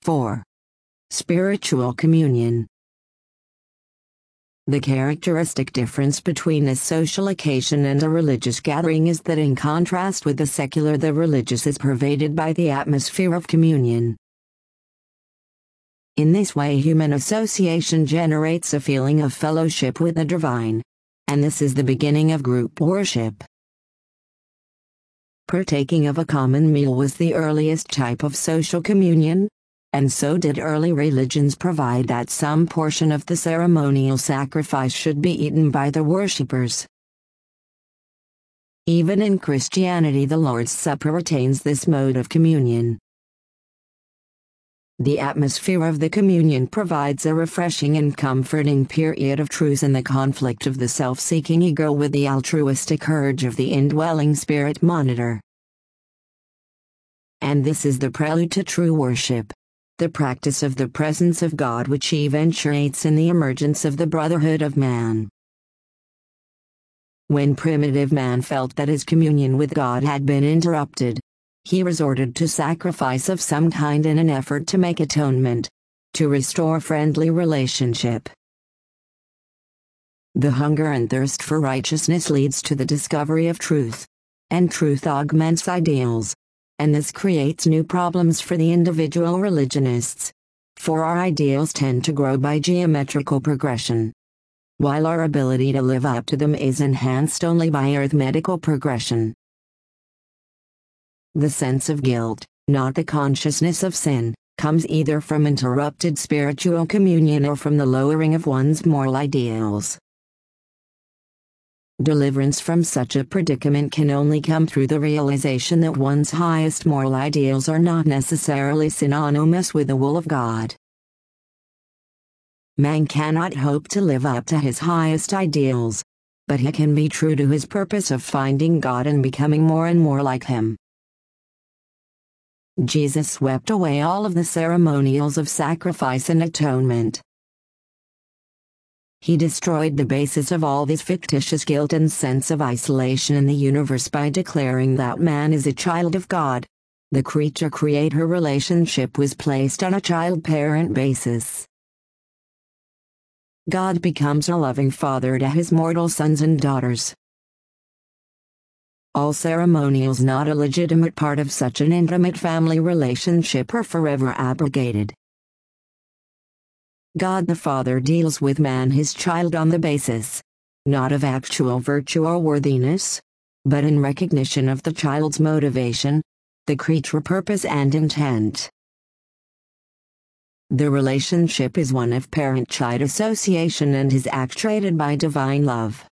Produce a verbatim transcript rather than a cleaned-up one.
four. Spiritual communion. The characteristic difference between a social occasion and a religious gathering is that in contrast with the secular, the religious is pervaded by the atmosphere of communion. In this way, human association generates a feeling of fellowship with the divine, and this is the beginning of group worship. Partaking of a common meal was the earliest type of social communion, and so did early religions provide that some portion of the ceremonial sacrifice should be eaten by the worshippers. Even in Christianity, the Lord's Supper retains this mode of communion. The atmosphere of the communion provides a refreshing and comforting period of truce in the conflict of the self-seeking ego with the altruistic urge of the indwelling spirit monitor. And this is the prelude to true worship, the practice of the presence of God, which eventuates in the emergence of the brotherhood of man. When primitive man felt that his communion with God had been interrupted, he resorted to sacrifice of some kind in an effort to make atonement, to restore friendly relationship. The hunger and thirst for righteousness leads to the discovery of truth, and truth augments ideals, and this creates new problems for the individual religionists, for our ideals tend to grow by geometrical progression, while our ability to live up to them is enhanced only by arithmetical progression. The sense of guilt, not the consciousness of sin, comes either from interrupted spiritual communion or from the lowering of one's moral ideals. Deliverance from such a predicament can only come through the realization that one's highest moral ideals are not necessarily synonymous with the will of God. Man cannot hope to live up to his highest ideals, but he can be true to his purpose of finding God and becoming more and more like him. Jesus swept away all of the ceremonials of sacrifice and atonement. He destroyed the basis of all this fictitious guilt and sense of isolation in the universe by declaring that man is a child of God. The creature-creator relationship was placed on a child-parent basis. God becomes a loving father to his mortal sons and daughters. All ceremonials not a legitimate part of such an intimate family relationship are forever abrogated. God the Father deals with man, his child, on the basis, not of actual virtue or worthiness, but in recognition of the child's motivation, the creature purpose and intent. The relationship is one of parent-child association and is actuated by divine love.